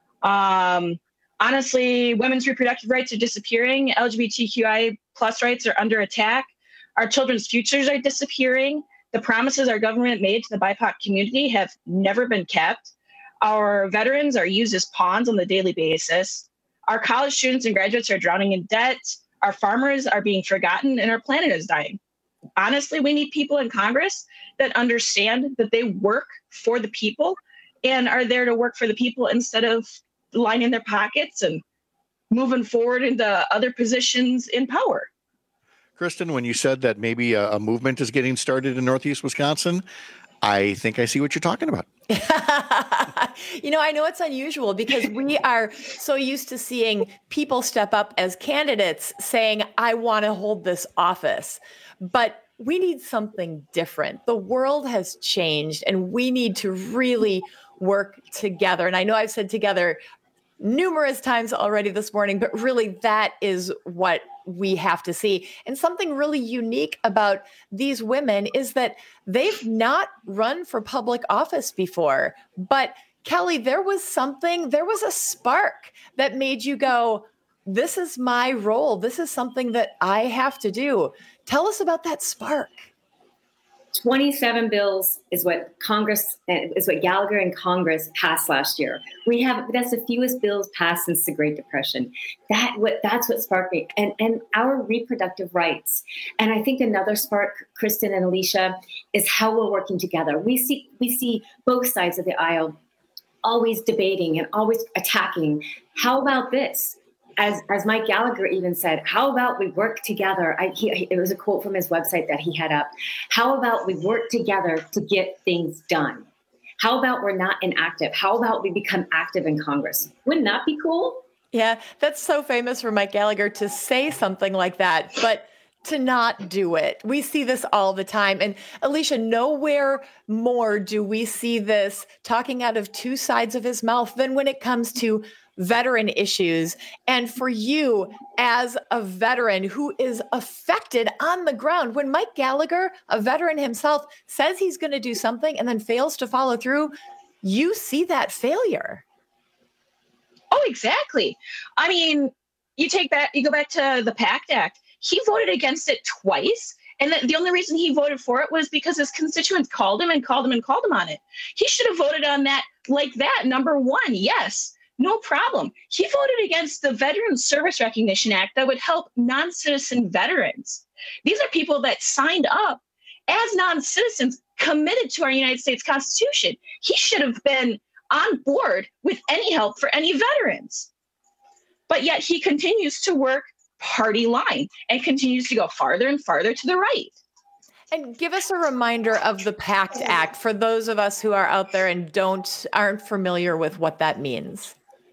Honestly, women's reproductive rights are disappearing. LGBTQI plus rights are under attack. Our children's futures are disappearing. The promises our government made to the BIPOC community have never been kept. Our veterans are used as pawns on the daily basis. Our college students and graduates are drowning in debt. Our farmers are being forgotten, and our planet is dying. Honestly, we need people in Congress that understand that they work for the people and are there to work for the people instead of lining their pockets and moving forward into other positions in power. Kristen, when you said that maybe a movement is getting started in Northeast Wisconsin, I think I see what you're talking about. I know it's unusual because we are so used to seeing people step up as candidates saying, I want to hold this office. But we need something different. The world has changed and we need to really work together. And I know I've said together numerous times already this morning, but really that is what we have to see. And something really unique about these women is that they've not run for public office before. But Kelly, there was a spark that made you go, this is my role. This is something that I have to do. Tell us about that spark. 27 bills is what Gallagher and Congress passed last year. That's the fewest bills passed since the Great Depression. That's what sparked me, and our reproductive rights. And I think another spark, Kristen and Alicia, is how we're working together. We see both sides of the aisle always debating and always attacking. How about this? As Mike Gallagher even said, how about we work together? It was a quote from his website that he had up. How about we work together to get things done? How about we're not inactive? How about we become active in Congress? Wouldn't that be cool? Yeah, that's so famous for Mike Gallagher to say something like that. But to not do it. We see this all the time. And Alicia, nowhere more do we see this talking out of two sides of his mouth than when it comes to veteran issues. And for you as a veteran who is affected on the ground, when Mike Gallagher, a veteran himself, says he's going to do something and then fails to follow through, you see that failure. Oh, exactly. I mean, you go back to the PACT Act. He voted against it twice. And the only reason he voted for it was because his constituents called him on it. He should have voted on that like that. Number one, yes, no problem. He voted against the Veterans Service Recognition Act that would help non-citizen veterans. These are people that signed up as non-citizens committed to our United States Constitution. He should have been on board with any help for any veterans. But yet he continues to work party line and continues to go farther and farther to the right. And give us a reminder of the PACT Act for those of us who are out there and aren't familiar with what that means.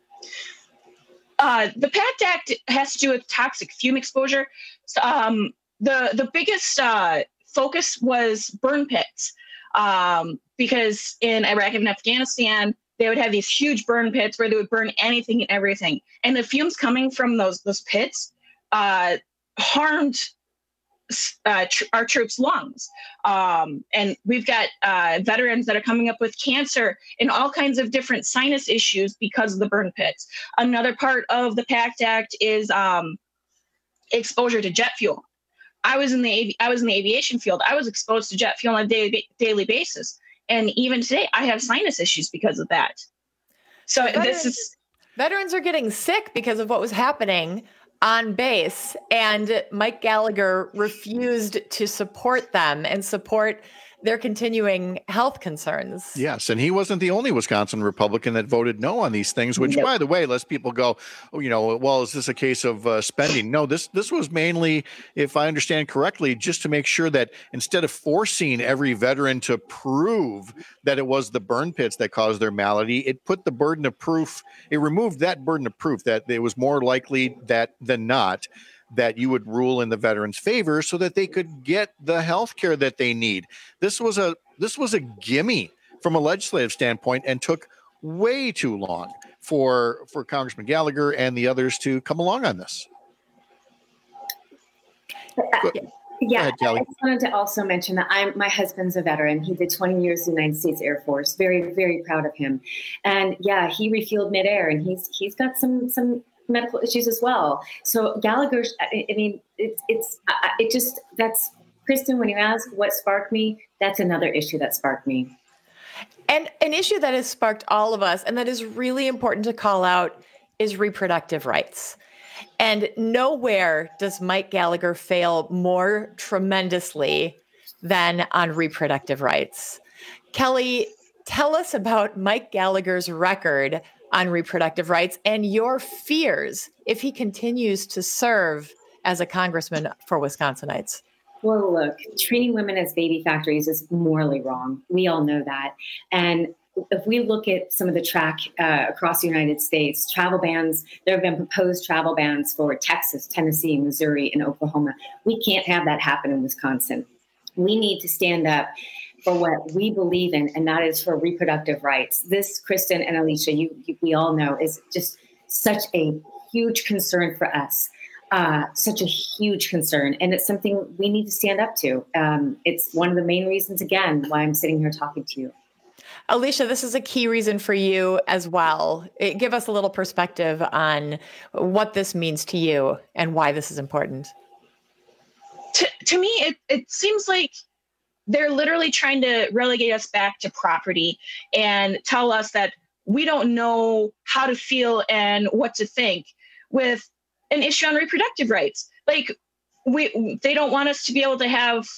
The PACT Act has to do with toxic fume exposure. The biggest focus was burn pits, because in Iraq and Afghanistan, they would have these huge burn pits where they would burn anything and everything. And the fumes coming from those pits harmed our troops' lungs. And we've got veterans that are coming up with cancer and all kinds of different sinus issues because of the burn pits. Another part of the PACT Act is exposure to jet fuel. I was in the aviation field. I was exposed to jet fuel on a daily basis. And even today, I have sinus issues because of that. So veterans are getting sick because of what was happening on base, and Mike Gallagher refused to support them and support their continuing health concerns. Yes, and he wasn't the only Wisconsin Republican that voted no on these things, which, by the way, lets people go, well, is this a case of spending? No, this was mainly, if I understand correctly, just to make sure that instead of forcing every veteran to prove that it was the burn pits that caused their malady, it put the burden of proof, it removed that burden of proof that it was more likely than not that you would rule in the veterans' favor so that they could get the health care that they need. This was a gimme from a legislative standpoint and took way too long for Congressman Gallagher and the others to come along on this. Yeah, I just wanted to also mention that my husband's a veteran. He did 20 years in the United States Air Force. Very, very proud of him. And yeah, he refueled midair, and he's got some medical issues as well. So Gallagher's, that's, Kristen, when you ask what sparked me, that's another issue that sparked me. And an issue that has sparked all of us, and that is really important to call out, is reproductive rights. And nowhere does Mike Gallagher fail more tremendously than on reproductive rights. Kelly, tell us about Mike Gallagher's record on reproductive rights and your fears if he continues to serve as a congressman for Wisconsinites. Well, look, treating women as baby factories is morally wrong. We all know that. And if we look at some of the track across the United States, travel bans, there have been proposed travel bans for Texas, Tennessee, Missouri, and Oklahoma. We can't have that happen in Wisconsin. We need to stand up for what we believe in, and that is for reproductive rights. This, Kristen and Alicia, we all know, is just such a huge concern for us, such a huge concern. And it's something we need to stand up to. It's one of the main reasons, again, why I'm sitting here talking to you. Alicia, this is a key reason for you as well. Give us a little perspective on what this means to you and why this is important. To me, it seems like they're literally trying to relegate us back to property and tell us that we don't know how to feel and what to think with an issue on reproductive rights. Like, they don't want us to be able to have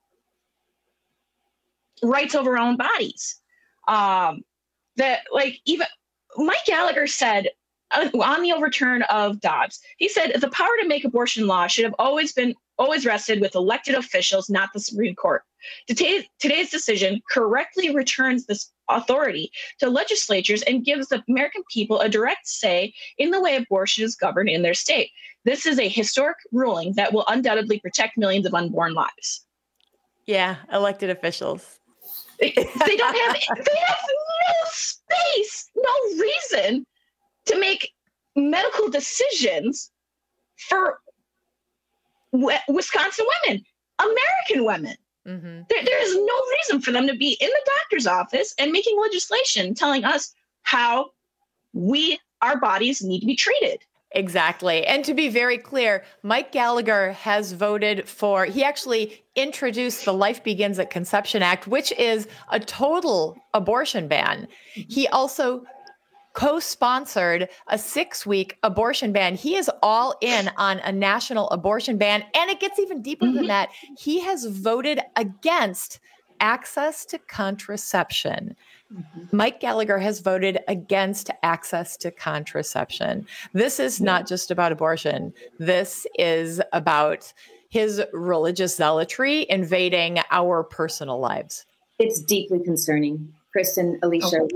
rights over our own bodies. That, like, even Mike Gallagher said on the overturn of Dobbs, he said the power to make abortion law should have always rested with elected officials, not the Supreme Court. Today's decision correctly returns this authority to legislatures and gives the American people a direct say in the way abortion is governed in their state. This is a historic ruling that will undoubtedly protect millions of unborn lives. Yeah, elected officials. They have no space, no reason to make medical decisions for Wisconsin women, American women. Mm-hmm. There's no reason for them to be in the doctor's office and making legislation telling us how our bodies need to be treated. Exactly. And to be very clear, Mike Gallagher has voted for, he actually introduced the Life Begins at Conception Act, which is a total abortion ban. He also co-sponsored a 6-week abortion ban. He is all in on a national abortion ban. And it gets even deeper than that. He has voted against access to contraception. Mike Gallagher has voted against access to contraception. This is not just about abortion. This is about his religious zealotry invading our personal lives. It's deeply concerning. Kristen, Alicia,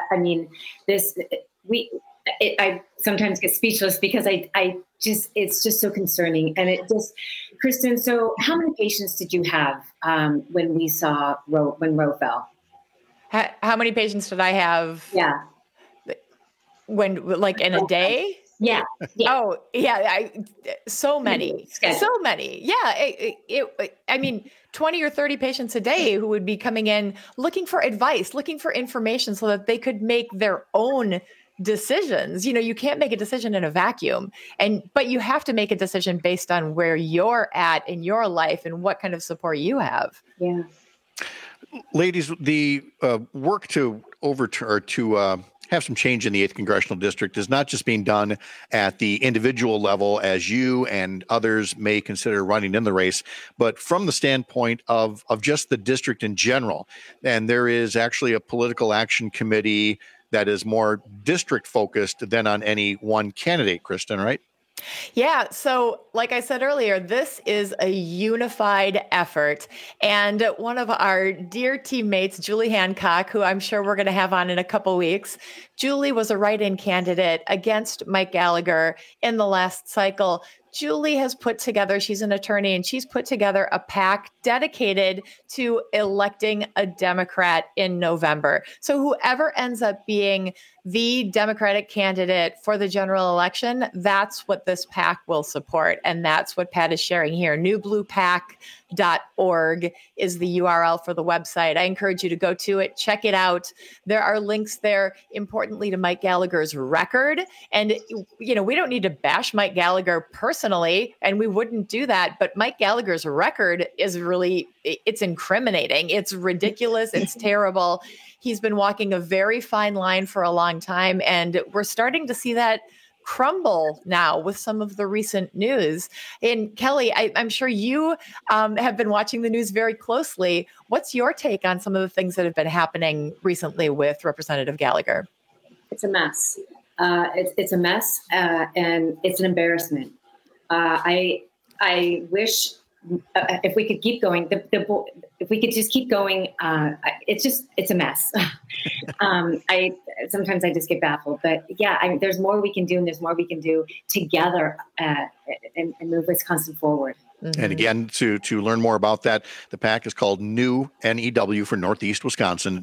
I sometimes get speechless because it's just so concerning. And Kristen, so how many patients did you have when we saw when Roe fell? How many patients did I have? Yeah. When, like, in a day? Yeah. Oh, yeah. So many. So many. Yeah. I mean, 20 or 30 patients a day who would be coming in looking for advice, looking for information so that they could make their own decisions. You can't make a decision in a vacuum, but you have to make a decision based on where you're at in your life and what kind of support you have. Yeah. Ladies, the work to overturn or to have some change in the 8th Congressional District is not just being done at the individual level, as you and others may consider running in the race, but from the standpoint of just the district in general. And there is actually a political action committee that is more district focused than on any one candidate, Kristen, right? Yeah. So like I said earlier, this is a unified effort. And one of our dear teammates, Julie Hancock, who I'm sure we're going to have on in a couple weeks, Julie was a write-in candidate against Mike Gallagher in the last cycle. Julie has put together, she's an attorney, and she's put together a PAC dedicated to electing a Democrat in November. So whoever ends up being the Democratic candidate for the general election, that's what this PAC will support. And that's what Pat is sharing here. newbluepac.org is the URL for the website. I encourage you to go to it, check it out. There are links there, importantly, to Mike Gallagher's record. And, we don't need to bash Mike Gallagher personally, and we wouldn't do that. But Mike Gallagher's record is really, it's incriminating. It's ridiculous. It's terrible. He's been walking a very fine line for a long time, and we're starting to see that crumble now with some of the recent news. And Kelly, I'm sure you have been watching the news very closely. What's your take on some of the things that have been happening recently with Representative Gallagher? It's a mess. It's a mess, and it's an embarrassment. I wish if we could keep going, if we could just keep going, it's a mess. Sometimes I just get baffled, but yeah, there's more we can do, and there's more we can do together and move Wisconsin forward. Mm-hmm. And again, to learn more about that, the PAC is called NEW, N-E-W for Northeast Wisconsin,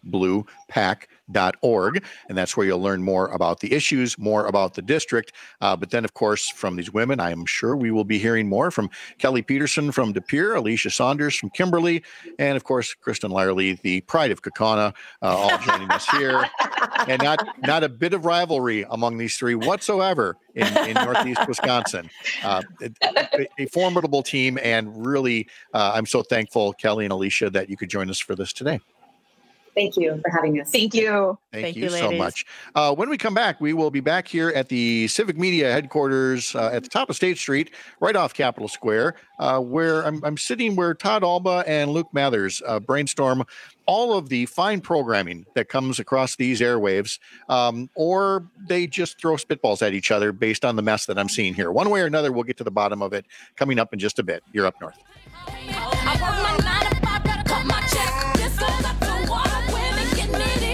newbluepac.org. And that's where you'll learn more about the issues, more about the district. But then, of course, from these women, I am sure we will be hearing more from Kelly Peterson from De Pere, Alicia Saunders from Kimberly, and, of course, Kristen Lyerly, the pride of Kaukauna, all joining us here. And not a bit of rivalry among these three whatsoever in Northeast Wisconsin. A formidable team, and really, I'm so thankful, Kelly and Alicia, that you could join us for this today. Thank you for having us. Thank you. Thank you so much. When we come back, we will be back here at the Civic Media headquarters at the top of State Street, right off Capitol Square, where I'm sitting where Todd Alba and Luke Mathers brainstorm all of the fine programming that comes across these airwaves, or they just throw spitballs at each other based on the mess that I'm seeing here. One way or another, we'll get to the bottom of it coming up in just a bit. You're up north. I work my 9 to 5, gotta cut my check. This goes up to all the women getting it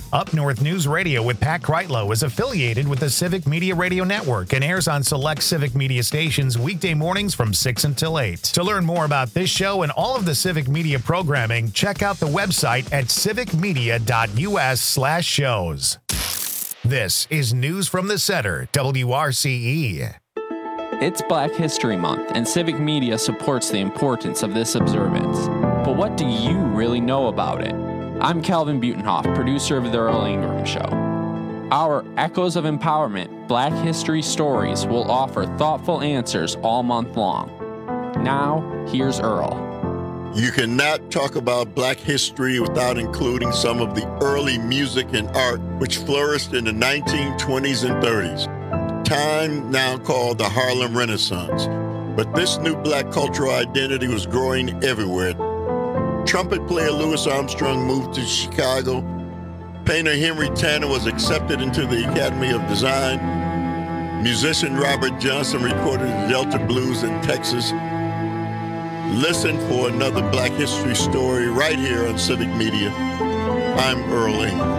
Up North News Radio with Pat Kreitlow is affiliated with the Civic Media Radio Network and airs on select Civic Media stations weekday mornings from 6 until 8. To learn more about this show and all of the Civic Media programming, check out the website at civicmedia.us/shows. This is News from the Center, WRCE. It's Black History Month, and Civic Media supports the importance of this observance. But what do you really know about it? I'm Calvin Butenhoff, producer of The Earl Ingram Show. Our Echoes of Empowerment Black History Stories will offer thoughtful answers all month long. Now, here's Earl. You cannot talk about Black history without including some of the early music and art which flourished in the 1920s and 30s, time now called the Harlem Renaissance. But this new Black cultural identity was growing everywhere. Trumpet player Louis Armstrong moved to Chicago. Painter Henry Tanner was accepted into the Academy of Design. Musician Robert Johnson recorded the Delta Blues in Texas. Listen for another Black history story right here on Civic Media. I'm Earl Ingram.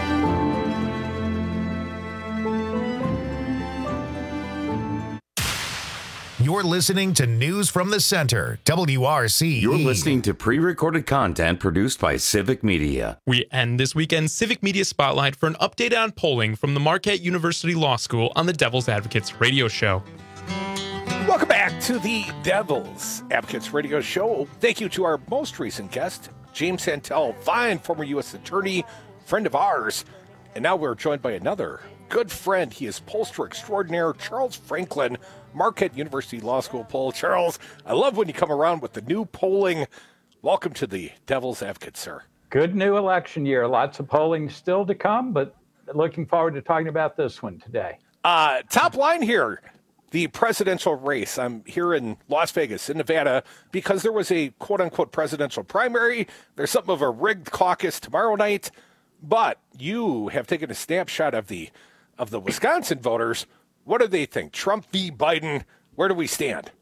You're listening to News from the Center, WRCE. You're listening to pre-recorded content produced by Civic Media. We end this weekend's Civic Media Spotlight for an update on polling from the Marquette University Law School on the Devil's Advocates radio show. Welcome back to the Devil's Advocates radio show. Thank you to our most recent guest, James Santel, fine former U.S. attorney, friend of ours. And now we're joined by another good friend. He is pollster extraordinaire, Charles Franklin, Marquette University Law School poll. Charles, I love when you come around with the new polling. Welcome to the Devil's Advocate, sir. Good new election year. Lots of polling still to come, but looking forward to talking about this one today. Top line here, the presidential race. I'm here in Las Vegas, in Nevada, because there was a quote-unquote presidential primary. There's something of a rigged caucus tomorrow night, but you have taken a snapshot of the Wisconsin voters. What do they think? Trump v. Biden, where do we stand?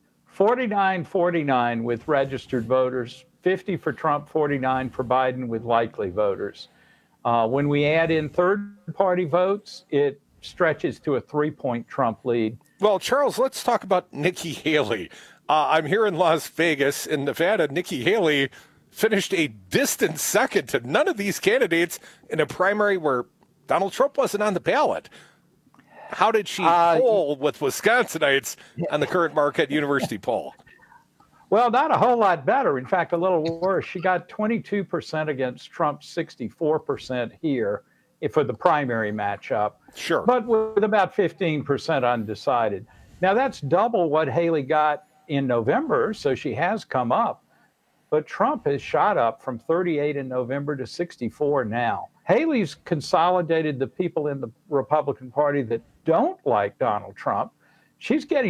49-49 with registered voters, 50 for Trump, 49 for Biden with likely voters. When we add in third-party votes, it stretches to a 3-point Trump lead. Well, Charles, let's talk about Nikki Haley. I'm here in Las Vegas. In Nevada, Nikki Haley finished a distant second to none of these candidates in a primary where Donald Trump wasn't on the ballot. How did she poll with Wisconsinites on the current Marquette University poll? Well, not a whole lot better. In fact, a little worse. She got 22% against Trump's 64% here for the primary matchup. Sure. But with about 15% undecided. Now, that's double what Haley got in November, so she has come up. But Trump has shot up from 38 in November to 64 now. Haley's consolidated the people in the Republican Party that don't like Donald Trump. She's getting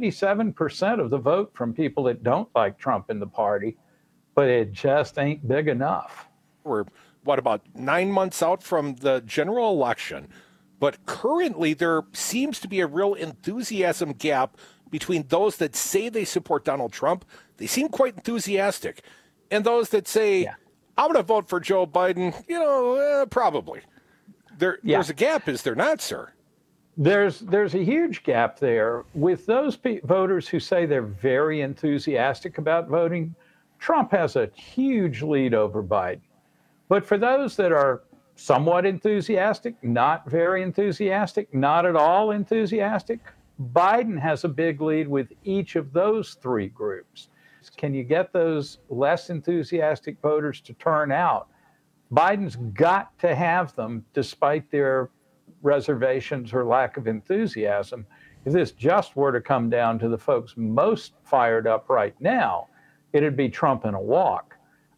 77% of the vote from people that don't like Trump in the party, but it just ain't big enough. We're, about 9 months out from the general election? But currently there seems to be a real enthusiasm gap between those that say they support Donald Trump. They seem quite enthusiastic. And those that say, I'm going to vote for Joe Biden, probably. There's a gap, is there not, sir? There's a huge gap there. With those voters who say they're very enthusiastic about voting, Trump has a huge lead over Biden. But for those that are somewhat enthusiastic, not very enthusiastic, not at all enthusiastic, Biden has a big lead with each of those three groups. Can you get those less enthusiastic voters to turn out? Biden's got to have them despite their reservations or lack of enthusiasm. If this just were to come down to the folks most fired up right now, it'd be Trump in a walk.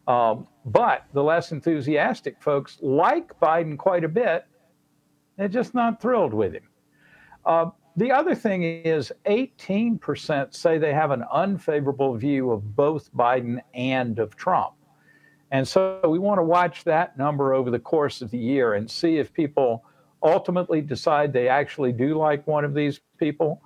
But the less enthusiastic folks like Biden quite a bit. They're just not thrilled with him. The other thing is 18% say they have an unfavorable view of both Biden and of Trump. And so we want to watch that number over the course of the year and see if people ultimately decide they actually do like one of these people,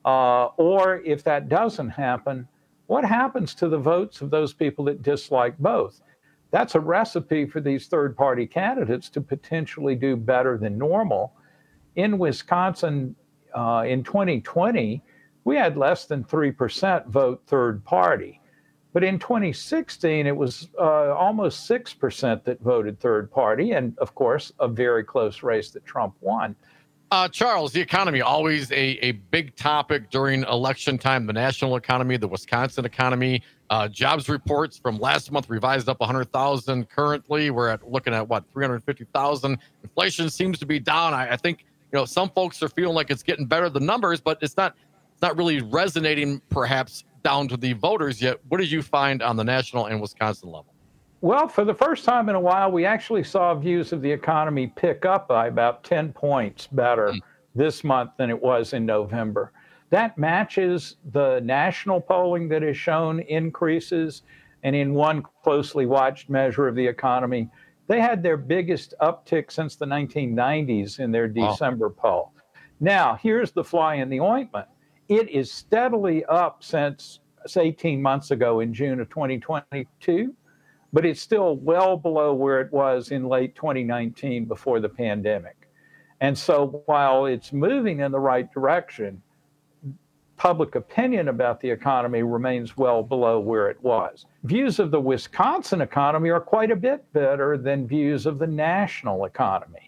or if that doesn't happen, what happens to the votes of those people that dislike both? that's a recipe for these third-party candidates to potentially do better than normal. In Wisconsin, in 2020, we had less than 3% vote third party. But in 2016, it was almost 6% that voted third party, and of course, a very close race that Trump won. Charles, the economy, always a big topic during election time, the national economy, the Wisconsin economy. Jobs reports from last month revised up 100,000. Currently, we're looking at 350,000. Inflation seems to be down. I think some folks are feeling like it's getting better, the numbers, but it's not really resonating perhaps down to the voters yet. What did you find on the national and Wisconsin level? Well, for the first time in a while, we actually saw views of the economy pick up by about 10 points better this month than it was in November. That matches the national polling that has shown increases. And in one closely watched measure of the economy, they had their biggest uptick since the 1990s in their December poll. Now, here's the fly in the ointment. It is steadily up since 18 months ago in June of 2022. But it's still well below where it was in late 2019 before the pandemic. And so while it's moving in the right direction, public opinion about the economy remains well below where it was. Views of the Wisconsin economy are quite a bit better than views of the national economy.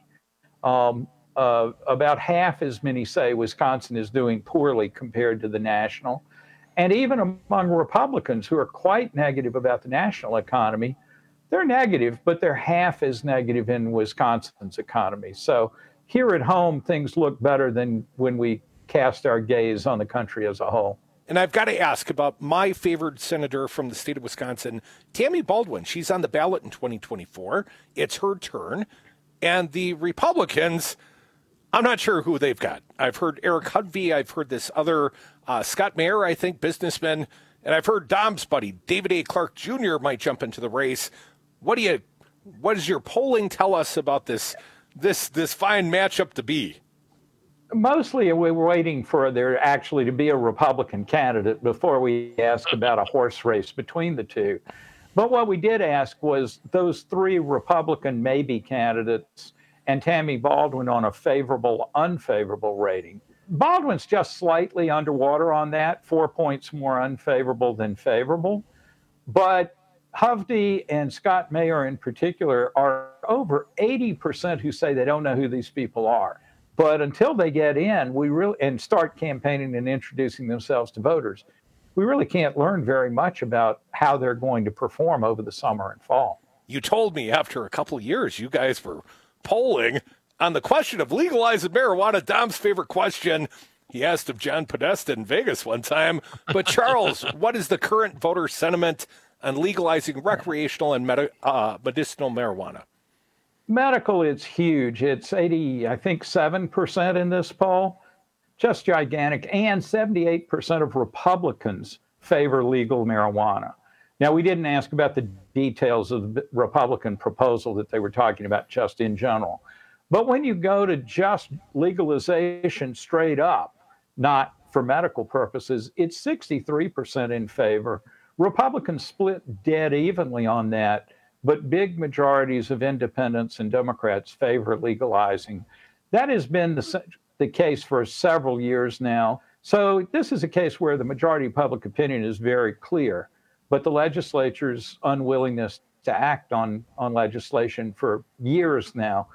About half as many say Wisconsin is doing poorly compared to the national. And even among Republicans who are quite negative about the national economy, they're negative, but they're half as negative in Wisconsin's economy. So here at home, things look better than when we cast our gaze on the country as a whole. And I've got to ask about my favorite senator from the state of Wisconsin, Tammy Baldwin. She's on the ballot in 2024. It's her turn. And the Republicans, I'm not sure who they've got. I've heard Eric Hudvey. I've heard this other Scott Mayer, I think, businessman. And I've heard Dom's buddy, David A. Clark Jr. might jump into the race. What does your polling tell us about this fine matchup to be? Mostly we're waiting for there actually to be a Republican candidate before we ask about a horse race between the two. But what we did ask was those three Republican maybe candidates and Tammy Baldwin on a favorable, unfavorable rating. Baldwin's just slightly underwater on that, 4 points more unfavorable than favorable. But Hovde and Scott Mayer in particular are over 80% who say they don't know who these people are. But until they get in, and start campaigning and introducing themselves to voters, we really can't learn very much about how they're going to perform over the summer and fall. You told me after a couple of years, you guys were polling on the question of legalizing marijuana. Dom's favorite question. He asked of John Podesta in Vegas one time. But Charles, what is the current voter sentiment on legalizing recreational and medicinal marijuana? Medical, it's huge. It's 7% in this poll. Just gigantic. And 78% of Republicans favor legal marijuana. Now, we didn't ask about the details of the Republican proposal that they were talking about just in general. But when you go to just legalization straight up, not for medical purposes, it's 63% in favor. Republicans split dead evenly on that, but big majorities of independents and Democrats favor legalizing. That has been the case for several years now. So this is a case where the majority of public opinion is very clear, but the legislature's unwillingness to act on legislation for years now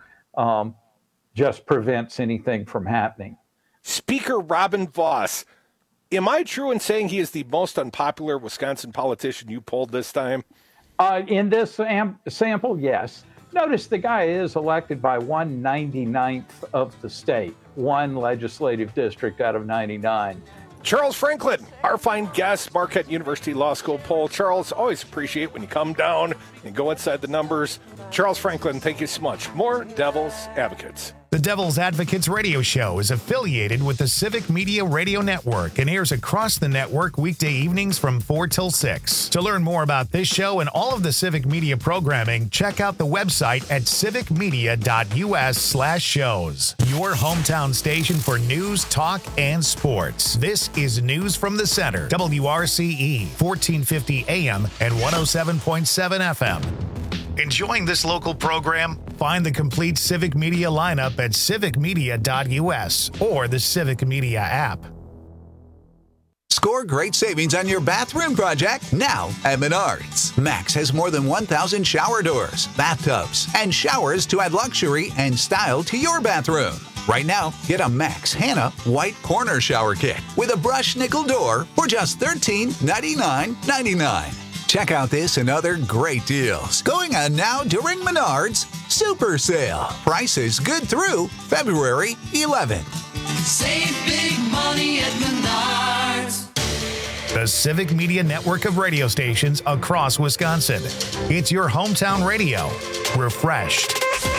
just prevents anything from happening. Speaker Robin Vos, am I true in saying he is the most unpopular Wisconsin politician you polled this time? In this sample, yes. Notice the guy is elected by 1/99th of the state, one legislative district out of 99. Charles Franklin, our fine guest, Marquette University Law School poll. Charles, always appreciate when you come down and go inside the numbers. Charles Franklin, thank you so much. More Devil's Advocates. The Devil's Advocates radio show is affiliated with the Civic Media Radio Network and airs across the network weekday evenings from 4 till 6. To learn more about this show and all of the Civic Media programming, check out the website at civicmedia.us/shows. Your hometown station for news, talk, and sports. This is News from the Center, WRCE, 1450 AM and 107.7 FM. Enjoying this local program? Find the complete Civic Media lineup at civicmedia.us or the Civic Media app. Score great savings on your bathroom project now at Menards. Max has more than 1,000 shower doors, bathtubs, and showers to add luxury and style to your bathroom. Right now, get a Max Hannah White Corner Shower Kit with a brushed nickel door for just $13.99. Check out this and other great deals going on now during Menards Super Sale. Prices good through February 11th. Save big money at Menards. The Civic Media network of radio stations across Wisconsin. It's your hometown radio. Refreshed.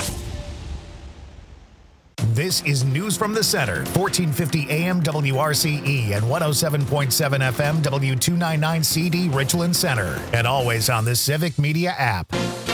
This is News from the Center, 1450 AM WRCE and 107.7 FM W299CD Richland Center, and always on the Civic Media app.